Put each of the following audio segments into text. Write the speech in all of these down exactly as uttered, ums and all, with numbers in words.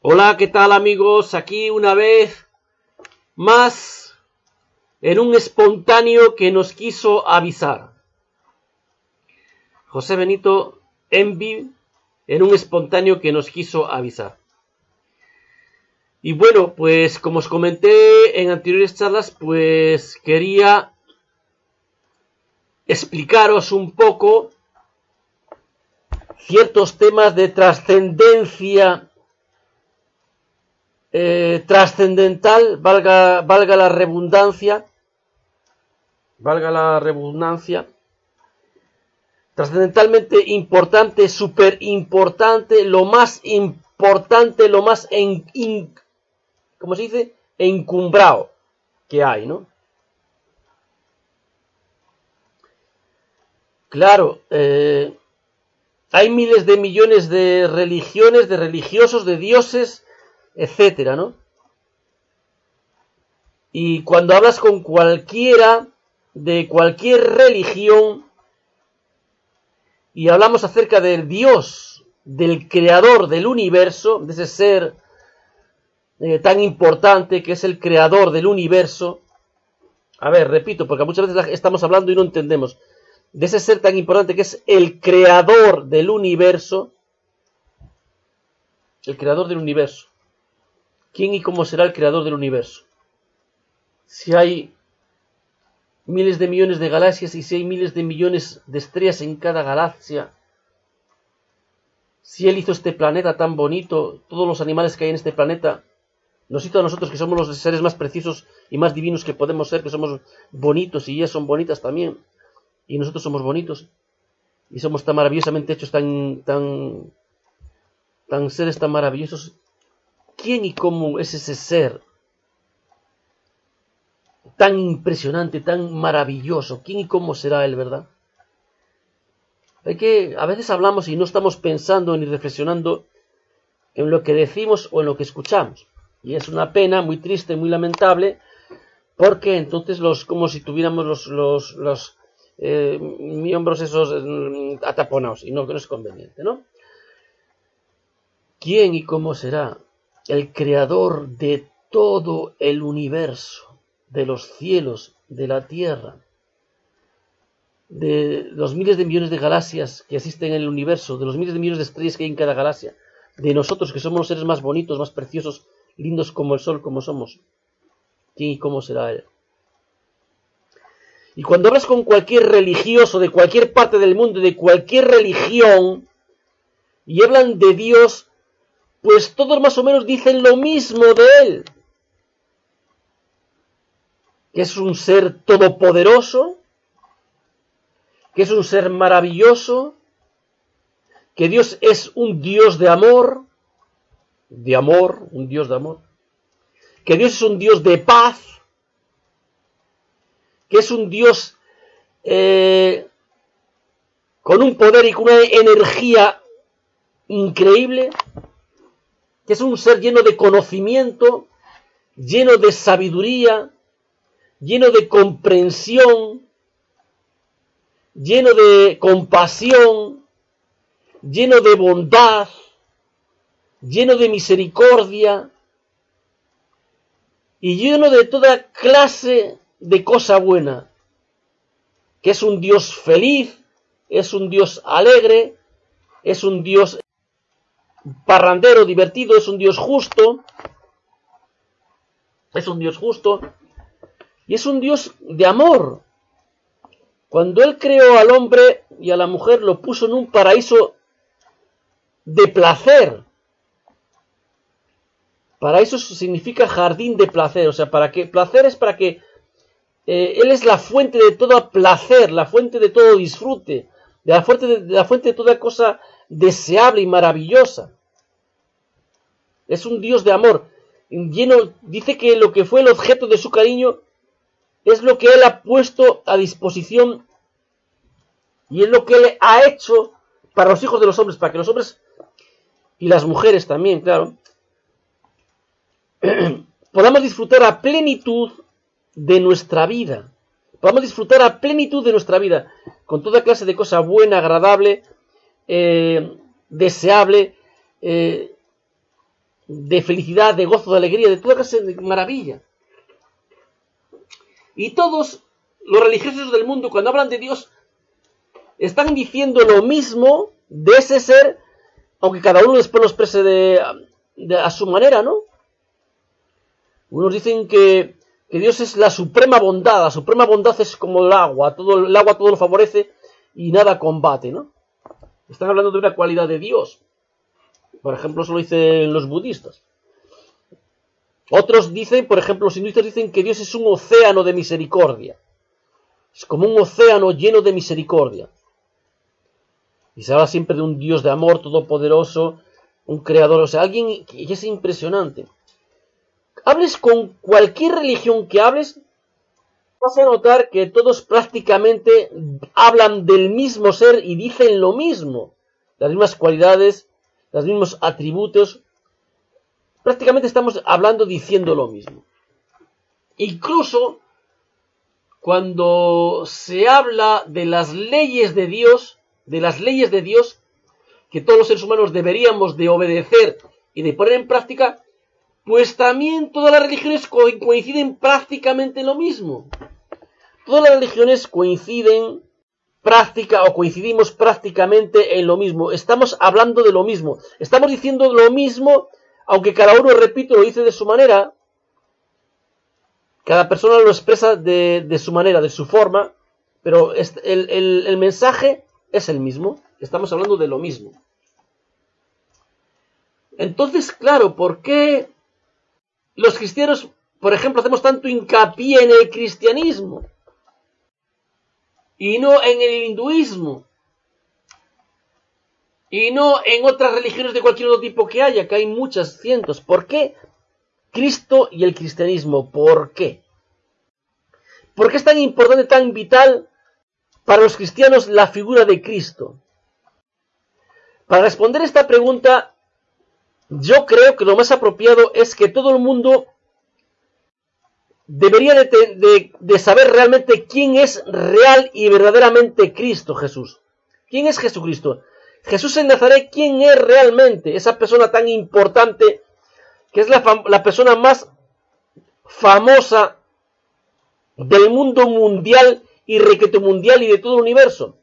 Hola, ¿qué tal amigos? Aquí una vez más en un espontáneo que nos quiso avisar. José Benito Envi en un espontáneo que nos quiso avisar. Y bueno, pues como os comenté en anteriores charlas, pues quería explicaros un poco ciertos temas de trascendencia eh, trascendental, valga, valga la redundancia, valga la redundancia, trascendentalmente importante, súper importante, lo más importante, lo más en, in, ¿cómo se dice? Encumbrado que hay, ¿no? Claro, eh, hay miles de millones de religiones, de religiosos, de dioses, etcétera, ¿no? Y cuando hablas con cualquiera de cualquier religión y hablamos acerca del Dios, del creador del universo, de ese ser eh, tan importante que es el creador del universo, a ver, repito, porque muchas veces estamos hablando y no entendemos, de ese ser tan importante que es el creador del universo, el creador del universo. ¿Quién y cómo será el creador del universo? Si hay miles de millones de galaxias y si hay miles de millones de estrellas en cada galaxia, si él hizo este planeta tan bonito, todos los animales que hay en este planeta, nos hizo a nosotros que somos los seres más preciosos y más divinos que podemos ser, que somos bonitos y ellas son bonitas también, y nosotros somos bonitos y somos tan maravillosamente hechos, tan, tan, tan seres tan maravillosos. ¿Quién y cómo es ese ser tan impresionante, tan maravilloso? ¿Quién y cómo será él, verdad? Hay que, a veces hablamos y no estamos pensando ni reflexionando en lo que decimos o en lo que escuchamos. Y es una pena muy triste, muy lamentable, porque entonces los, como si tuviéramos los, los, los eh, miembros esos eh, ataponados, y no, que no es conveniente, ¿no? ¿Quién y cómo será el creador de todo el universo, de los cielos, de la tierra, de los miles de millones de galaxias que existen en el universo, de los miles de millones de estrellas que hay en cada galaxia, de nosotros que somos los seres más bonitos, más preciosos, lindos como el sol, como somos? ¿Quién y cómo será él? Y cuando hablas con cualquier religioso de cualquier parte del mundo, de cualquier religión, y hablan de Dios, pues todos más o menos dicen lo mismo de él, que es un ser todopoderoso, que es un ser maravilloso, que Dios es un Dios de amor, de amor, un Dios de amor, que Dios es un Dios de paz, que es un Dios eh, con un poder y con una energía increíble, que es un ser lleno de conocimiento, lleno de sabiduría, lleno de comprensión, lleno de compasión, lleno de bondad, lleno de misericordia y lleno de toda clase de cosa buena, que es un Dios feliz, es un Dios alegre, es un Dios parrandero, divertido, es un Dios justo, es un Dios justo y es un Dios de amor. Cuando Él creó al hombre y a la mujer, lo puso en un paraíso de placer. Paraíso significa jardín de placer, o sea, para que placer es para que eh, Él es la fuente de todo placer, la fuente de todo disfrute, de la fuente de, de la fuente de toda cosa deseable y maravillosa. Es un Dios de amor, lleno, dice que lo que fue el objeto de su cariño es lo que Él ha puesto a disposición y es lo que Él ha hecho para los hijos de los hombres, para que los hombres y las mujeres también, claro, podamos disfrutar a plenitud de nuestra vida, podamos disfrutar a plenitud de nuestra vida, con toda clase de cosa buena, agradable, eh, deseable, eh, de felicidad, de gozo, de alegría, de toda clase de maravilla. Y todos los religiosos del mundo, cuando hablan de Dios, están diciendo lo mismo de ese ser, aunque cada uno después lo exprese de, de, a su manera, ¿no? Unos dicen que, que Dios es la suprema bondad, la suprema bondad es como el agua, todo, el agua todo lo favorece y nada combate, ¿no? Están hablando de una cualidad de Dios. Por ejemplo, eso lo dicen los budistas. Otros dicen, por ejemplo, los hinduistas dicen que Dios es un océano de misericordia. Es como un océano lleno de misericordia. Y se habla siempre de un Dios de amor todopoderoso, un creador, o sea, alguien que es impresionante. Hables con cualquier religión que hables, vas a notar que todos prácticamente hablan del mismo ser y dicen lo mismo. Las mismas cualidades, los mismos atributos. Prácticamente estamos hablando, diciendo lo mismo. Incluso cuando se habla de las leyes de Dios, de las leyes de Dios, que todos los seres humanos deberíamos de obedecer y de poner en práctica, pues también todas las religiones coinciden prácticamente en lo mismo. Todas las religiones coinciden práctica o coincidimos prácticamente en lo mismo. Estamos hablando de lo mismo. Estamos diciendo lo mismo, aunque cada uno, repito, lo dice de su manera. Cada persona lo expresa de, de su manera, de su forma, pero el, el, el mensaje es el mismo. Estamos hablando de lo mismo. Entonces, claro, ¿por qué los cristianos, por ejemplo, hacemos tanto hincapié en el cristianismo y no en el hinduismo y no en otras religiones de cualquier otro tipo que haya, que hay muchas, cientos? ¿Por qué Cristo y el cristianismo? ¿Por qué? ¿Por qué es tan importante, tan vital para los cristianos la figura de Cristo? Para responder esta pregunta, yo creo que lo más apropiado es que todo el mundo debería de, de, de saber realmente quién es real y verdaderamente Cristo Jesús. ¿Quién es Jesucristo? Jesús en Nazaret, ¿quién es realmente esa persona tan importante, que es la, la persona más famosa del mundo mundial y requete mundial y de todo el universo?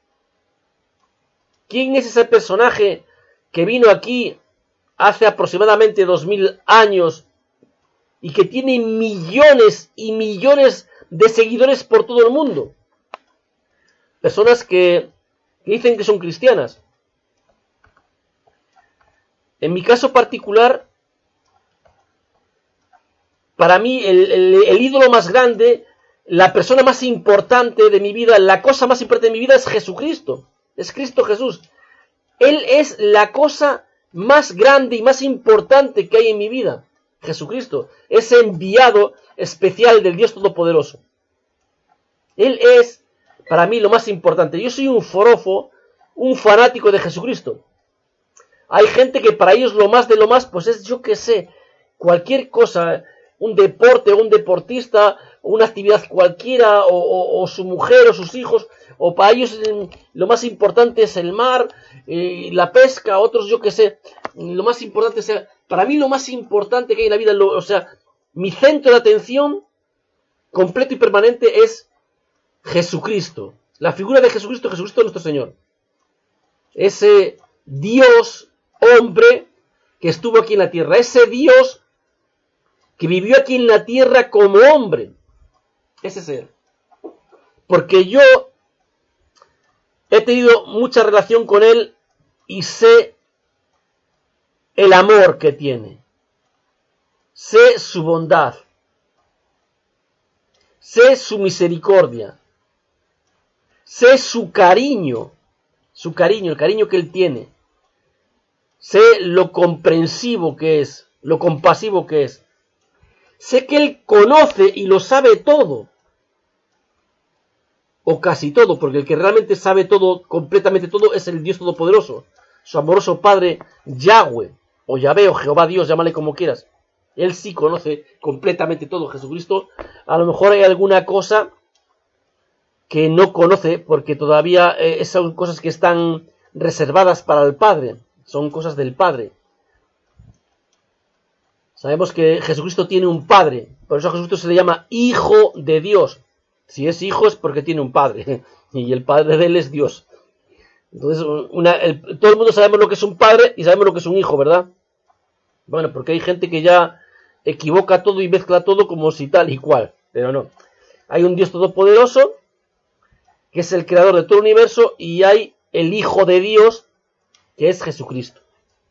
¿Quién es ese personaje que vino aquí hace aproximadamente dos mil años y que tiene millones y millones de seguidores por todo el mundo? Personas que, que dicen que son cristianas. En mi caso particular, para mí el, el, el ídolo más grande, la persona más importante de mi vida, la cosa más importante de mi vida es Jesucristo. Es Cristo Jesús. Él es la cosa más grande y más importante que hay en mi vida. Jesucristo, ese enviado especial del Dios Todopoderoso. Él es, para mí, lo más importante. Yo soy un forofo, un fanático de Jesucristo. Hay gente que para ellos lo más de lo más, pues es, yo qué sé, cualquier cosa, un deporte, un deportista, una actividad cualquiera, o, o, o su mujer, o sus hijos, o para ellos lo más importante es el mar, eh, la pesca, otros yo qué sé, lo más importante es, para mí lo más importante que hay en la vida, lo, o sea, mi centro de atención completo y permanente es Jesucristo, la figura de Jesucristo, Jesucristo nuestro Señor, ese Dios hombre que estuvo aquí en la tierra, ese Dios que vivió aquí en la tierra como hombre, ese ser. Porque yo he tenido mucha relación con él y sé el amor que tiene, sé su bondad, sé su misericordia, sé su cariño, su cariño, el cariño que él tiene, sé lo comprensivo que es, lo compasivo que es, sé que él conoce y lo sabe todo, o casi todo, porque el que realmente sabe todo, completamente todo, es el Dios Todopoderoso, su amoroso Padre Yahweh, o Yahvé, o Jehová Dios, llámale como quieras. Él sí conoce completamente todo. Jesucristo, a lo mejor hay alguna cosa que no conoce, porque todavía eh, son cosas que están reservadas para el Padre, son cosas del Padre. Sabemos que Jesucristo tiene un Padre, por eso a Jesucristo se le llama Hijo de Dios. Si es hijo es porque tiene un Padre, y el Padre de él es Dios. Entonces, una, el, todo el mundo sabemos lo que es un padre y sabemos lo que es un hijo, ¿verdad? Bueno, porque hay gente que ya equivoca todo y mezcla todo como si tal y cual, pero no. Hay un Dios todopoderoso, que es el creador de todo el universo, y hay el Hijo de Dios, que es Jesucristo.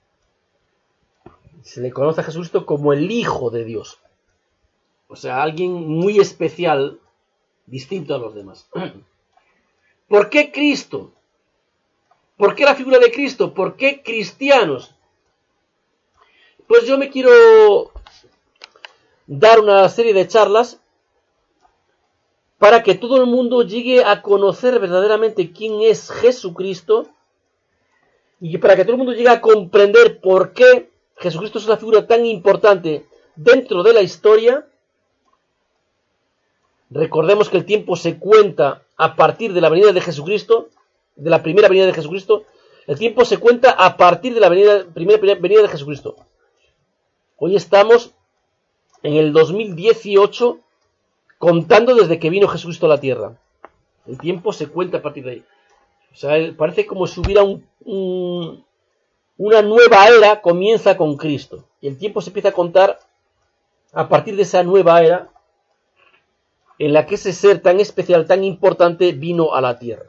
Se le conoce a Jesucristo como el Hijo de Dios. O sea, alguien muy especial, distinto a los demás. ¿Por qué Cristo? ¿Por qué la figura de Cristo? ¿Por qué cristianos? Pues yo me quiero dar una serie de charlas para que todo el mundo llegue a conocer verdaderamente quién es Jesucristo y para que todo el mundo llegue a comprender por qué Jesucristo es una figura tan importante dentro de la historia. Recordemos que el tiempo se cuenta a partir de la venida de Jesucristo, de la primera venida de Jesucristo. El tiempo se cuenta a partir de la venida, primera venida de Jesucristo. Hoy estamos en el dos mil dieciocho, contando desde que vino Jesucristo a la tierra. El tiempo se cuenta a partir de ahí. O sea, parece como si hubiera un, un, una nueva era, comienza con Cristo. Y el tiempo se empieza a contar a partir de esa nueva era en la que ese ser tan especial, tan importante, vino a la tierra.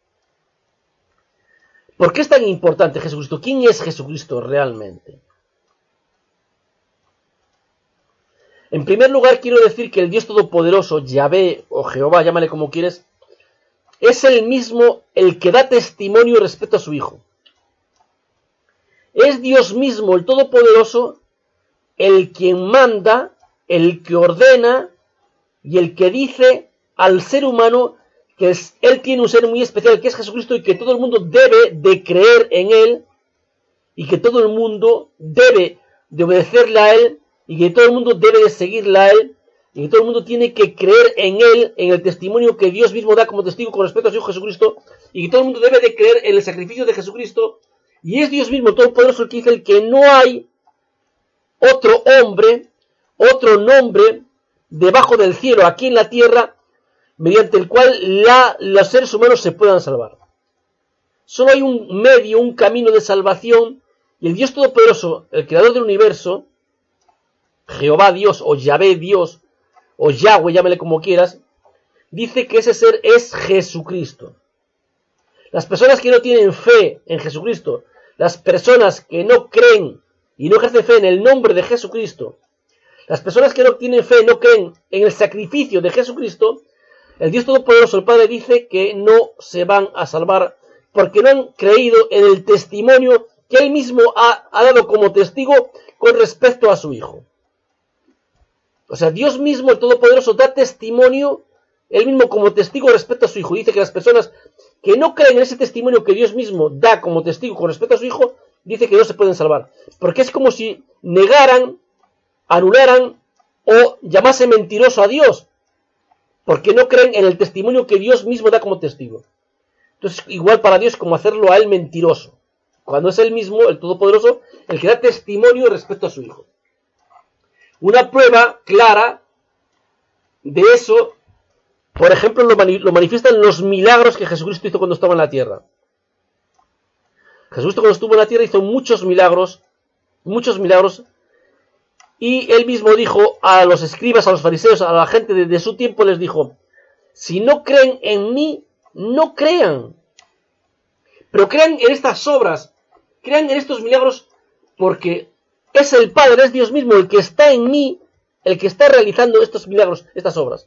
¿Por qué es tan importante Jesucristo? ¿Quién es Jesucristo realmente? En primer lugar, quiero decir que el Dios Todopoderoso, Yahvé o Jehová, llámale como quieres, es el mismo el que da testimonio respecto a su Hijo. Es Dios mismo, el Todopoderoso, el quien manda, el que ordena y el que dice al ser humano que es, él tiene un ser muy especial, que es Jesucristo, y que todo el mundo debe de creer en él, y que todo el mundo debe de obedecerle a él, y que todo el mundo debe de seguirle a él, y que todo el mundo tiene que creer en él, en el testimonio que Dios mismo da como testigo con respecto a su Hijo Jesucristo, y que todo el mundo debe de creer en el sacrificio de Jesucristo, y es Dios mismo todopoderoso el que dice el que no hay otro hombre, otro nombre debajo del cielo, aquí en la tierra, mediante el cual la, los seres humanos se puedan salvar. Solo hay un medio, un camino de salvación, y el Dios Todopoderoso, el creador del universo, Jehová Dios, o Yahvé Dios, o Yahweh, llámale como quieras, dice que ese ser es Jesucristo. Las personas que no tienen fe en Jesucristo, las personas que no creen y no ejercen fe en el nombre de Jesucristo, las personas que no tienen fe, no creen en el sacrificio de Jesucristo, el Dios Todopoderoso, el Padre, dice que no se van a salvar porque no han creído en el testimonio que Él mismo ha, ha dado como testigo con respecto a su Hijo. O sea, Dios mismo, el Todopoderoso, da testimonio, Él mismo como testigo respecto a su Hijo. Dice que las personas que no creen en ese testimonio que Dios mismo da como testigo con respecto a su Hijo, dice que no se pueden salvar. Porque es como si negaran, anularan o llamasen mentiroso a Dios. Porque no creen en el testimonio que Dios mismo da como testigo. Entonces, igual para Dios como hacerlo a Él mentiroso. Cuando es Él mismo, el Todopoderoso, el que da testimonio respecto a su Hijo. Una prueba clara de eso, por ejemplo, lo, mani lo manifiestan los milagros que Jesucristo hizo cuando estaba en la tierra. Jesucristo cuando estuvo en la tierra hizo muchos milagros, muchos milagros, y Él mismo dijo a los escribas, a los fariseos, a la gente de, de su tiempo, les dijo, si no creen en mí, no crean, pero crean en estas obras, crean en estos milagros, porque es el Padre, es Dios mismo el que está en mí, el que está realizando estos milagros, estas obras.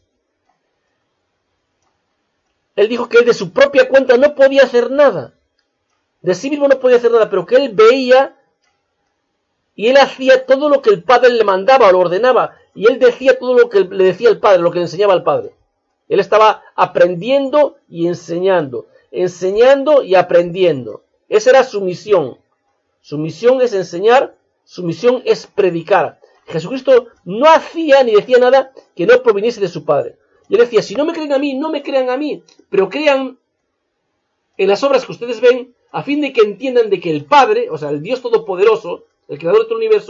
Él dijo que él de su propia cuenta no podía hacer nada, de sí mismo no podía hacer nada, pero que él veía y él hacía todo lo que el Padre le mandaba o lo ordenaba, y él decía todo lo que le decía el Padre, lo que le enseñaba al Padre. Él estaba aprendiendo y enseñando, enseñando y aprendiendo. Esa era su misión. Su misión es enseñar, su misión es predicar. Jesucristo no hacía ni decía nada que no proviniese de su Padre. Y él decía, si no me creen a mí, no me crean a mí, pero crean en las obras que ustedes ven, a fin de que entiendan de que el Padre, o sea, el Dios Todopoderoso, el creador de todo el universo,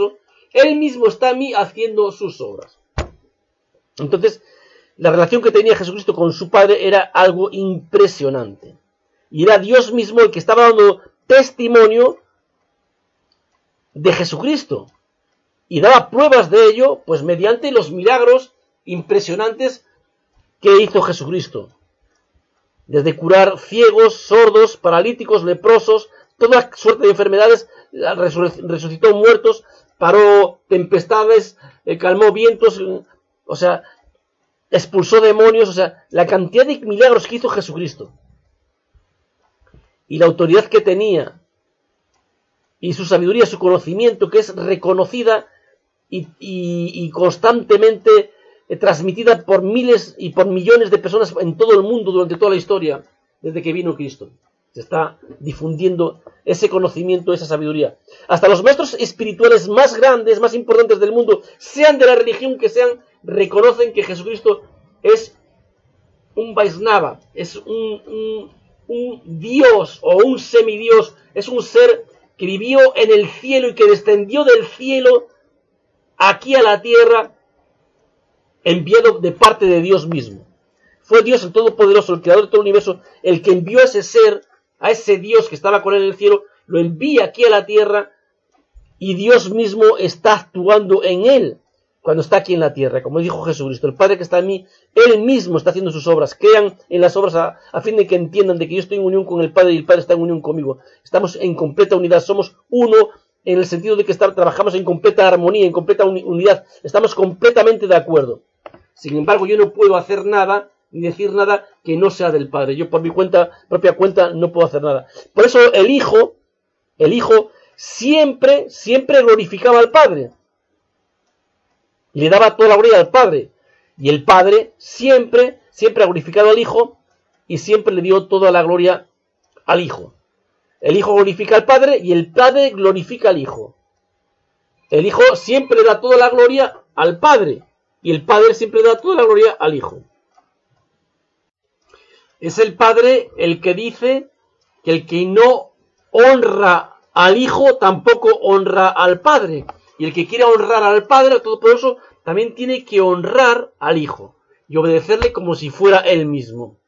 Él mismo está en mí haciendo sus obras. Entonces, la relación que tenía Jesucristo con su Padre era algo impresionante. Y era Dios mismo el que estaba dando testimonio de Jesucristo. Y daba pruebas de ello, pues mediante los milagros impresionantes que hizo Jesucristo. Desde curar ciegos, sordos, paralíticos, leprosos, toda suerte de enfermedades, resucitó muertos, paró tempestades, calmó vientos, o sea, expulsó demonios, o sea, la cantidad de milagros que hizo Jesucristo. Y la autoridad que tenía, y su sabiduría, su conocimiento, que es reconocida y, y, y constantemente eh, transmitida por miles y por millones de personas en todo el mundo durante toda la historia, desde que vino Cristo. Se está difundiendo ese conocimiento, esa sabiduría. Hasta los maestros espirituales más grandes, más importantes del mundo, sean de la religión que sean, reconocen que Jesucristo es un Vaisnava, es un, un, un Dios o un semidios, es un ser que vivió en el cielo y que descendió del cielo aquí a la tierra, enviado de parte de Dios mismo. Fue Dios el Todopoderoso, el Creador de todo el universo, el que envió a ese ser, a ese Dios que estaba con él en el cielo, lo envía aquí a la tierra y Dios mismo está actuando en él cuando está aquí en la tierra. Como dijo Jesucristo, el Padre que está en mí, Él mismo está haciendo sus obras. Crean en las obras a, a fin de que entiendan de que yo estoy en unión con el Padre y el Padre está en unión conmigo. Estamos en completa unidad, somos uno en el sentido de que está, trabajamos en completa armonía, en completa uni, unidad. Estamos completamente de acuerdo. Sin embargo, yo no puedo hacer nada ni decir nada que no sea del Padre. Yo por mi cuenta, propia cuenta, no puedo hacer nada. Por eso el Hijo, el Hijo siempre, siempre glorificaba al Padre. Y le daba toda la gloria al Padre. Y el Padre siempre, siempre ha glorificado al Hijo y siempre le dio toda la gloria al Hijo. El Hijo glorifica al Padre y el Padre glorifica al Hijo. El Hijo siempre da toda la gloria al Padre y el Padre siempre da toda la gloria al Hijo. Es el Padre el que dice que el que no honra al Hijo tampoco honra al Padre. Y el que quiera honrar al Padre, al Todopoderoso, también tiene que honrar al Hijo y obedecerle como si fuera Él mismo.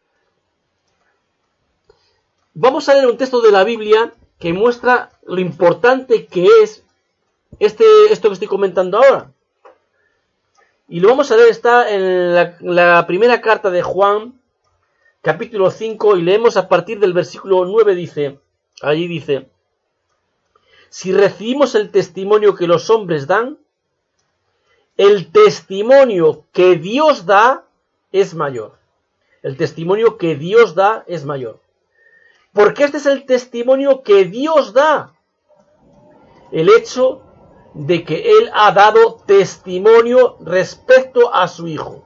Vamos a leer un texto de la Biblia que muestra lo importante que es este, esto que estoy comentando ahora. Y lo vamos a leer, está en la, la primera carta de Juan, capítulo cinco, y leemos a partir del versículo nueve, dice, allí dice: si recibimos el testimonio que los hombres dan, el testimonio que Dios da es mayor. El testimonio que Dios da es mayor. Porque este es el testimonio que Dios da. El hecho de que Él ha dado testimonio respecto a su Hijo.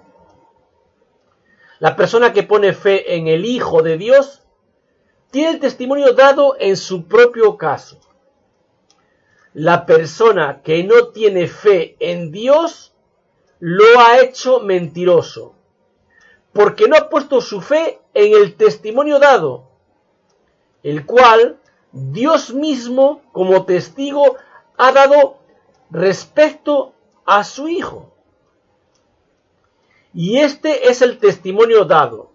La persona que pone fe en el Hijo de Dios tiene el testimonio dado en su propio caso. La persona que no tiene fe en Dios lo ha hecho mentiroso, porque no ha puesto su fe en el testimonio dado, el cual Dios mismo como testigo ha dado respecto a su Hijo. Y este es el testimonio dado,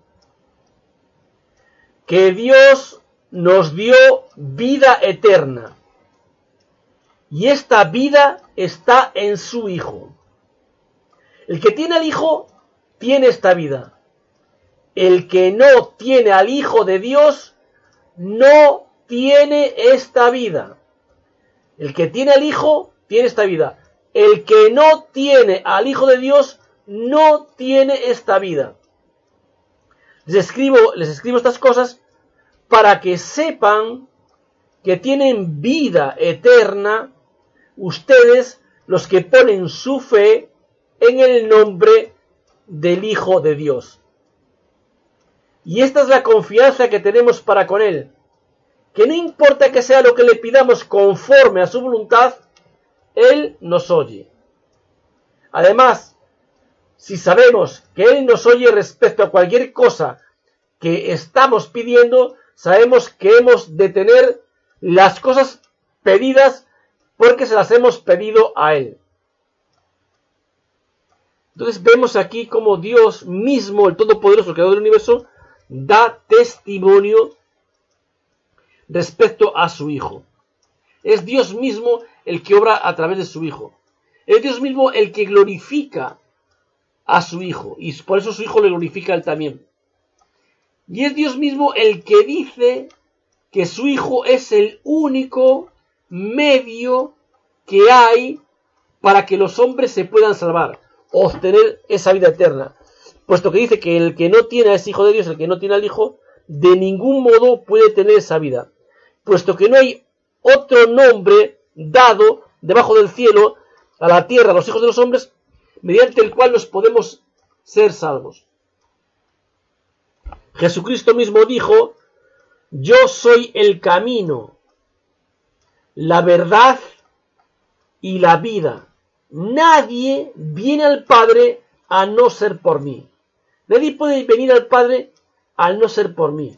que Dios nos dio vida eterna. Y esta vida está en su Hijo. El que tiene al Hijo, tiene esta vida. El que no tiene al Hijo de Dios, no tiene esta vida. El que tiene al Hijo, tiene esta vida. El que no tiene al Hijo de Dios, no tiene esta vida. Les escribo, les escribo estas cosas para que sepan que tienen vida eterna ustedes, los que ponen su fe en el nombre del Hijo de Dios. Y esta es la confianza que tenemos para con Él, que no importa que sea lo que le pidamos conforme a su voluntad, Él nos oye. Además, si sabemos que Él nos oye respecto a cualquier cosa que estamos pidiendo, sabemos que hemos de tener las cosas pedidas porque se las hemos pedido a Él. Entonces vemos aquí como Dios mismo, el Todopoderoso, el Creador del universo, da testimonio respecto a su Hijo. Es Dios mismo el que obra a través de su Hijo. Es Dios mismo el que glorifica a su Hijo, y por eso su Hijo le glorifica a Él también. Y es Dios mismo el que dice que su Hijo es el único medio que hay para que los hombres se puedan salvar, obtener esa vida eterna, puesto que dice que el que no tiene a ese Hijo de Dios, el que no tiene al Hijo, de ningún modo puede tener esa vida, puesto que no hay otro nombre dado debajo del cielo, a la tierra, a los hijos de los hombres, mediante el cual nos podemos ser salvos. Jesucristo mismo dijo: yo soy el camino, la verdad y la vida. Nadie viene al Padre a no ser por mí. Nadie puede venir al Padre al no ser por mí.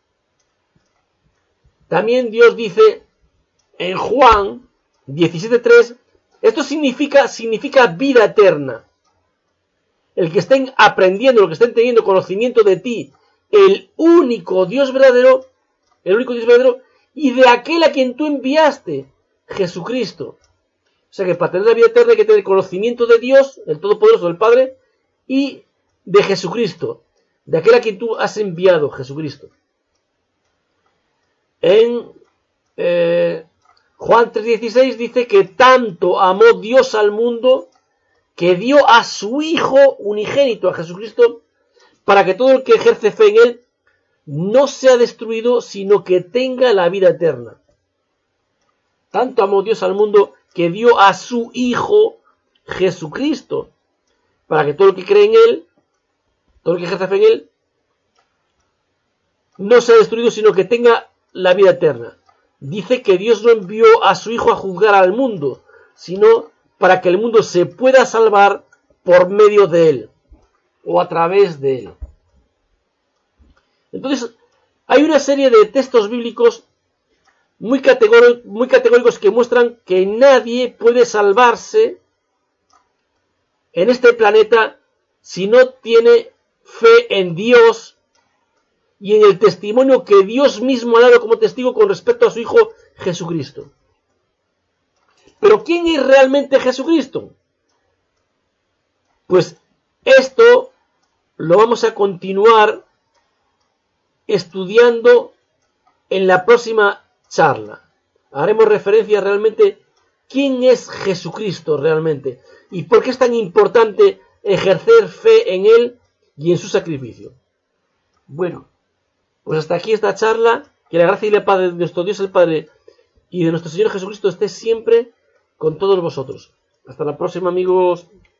También Dios dice en Juan diecisiete tres, esto significa, significa vida eterna. El que estén aprendiendo, el que estén teniendo conocimiento de ti, el único Dios verdadero, el único Dios verdadero, y de aquel a quien tú enviaste, Jesucristo. O sea que para tener la vida eterna hay que tener conocimiento de Dios, el Todopoderoso, del Padre, y de Jesucristo, de aquel a quien tú has enviado, Jesucristo. En eh, Juan tres dieciséis dice que tanto amó Dios al mundo que dio a su Hijo unigénito, a Jesucristo, para que todo el que ejerce fe en Él no sea destruido, sino que tenga la vida eterna. Tanto amó Dios al mundo que dio a su Hijo Jesucristo, para que todo el que cree en Él, todo el que ejerce fe en Él, no sea destruido, sino que tenga la vida eterna. Dice que Dios no envió a su Hijo a juzgar al mundo, sino para que el mundo se pueda salvar por medio de Él, o a través de Él. Entonces, hay una serie de textos bíblicos muy categóricos, muy categóricos que muestran que nadie puede salvarse en este planeta si no tiene fe en Dios y en el testimonio que Dios mismo ha dado como testigo con respecto a su Hijo Jesucristo. Pero ¿quién es realmente Jesucristo? Pues esto lo vamos a continuar estudiando en la próxima charla. Haremos referencia realmente quién es Jesucristo realmente y por qué es tan importante ejercer fe en Él y en su sacrificio. Bueno, pues hasta aquí esta charla. Que la gracia y la paz de nuestro Dios el Padre y de nuestro Señor Jesucristo esté siempre con todos vosotros. Hasta la próxima, amigos.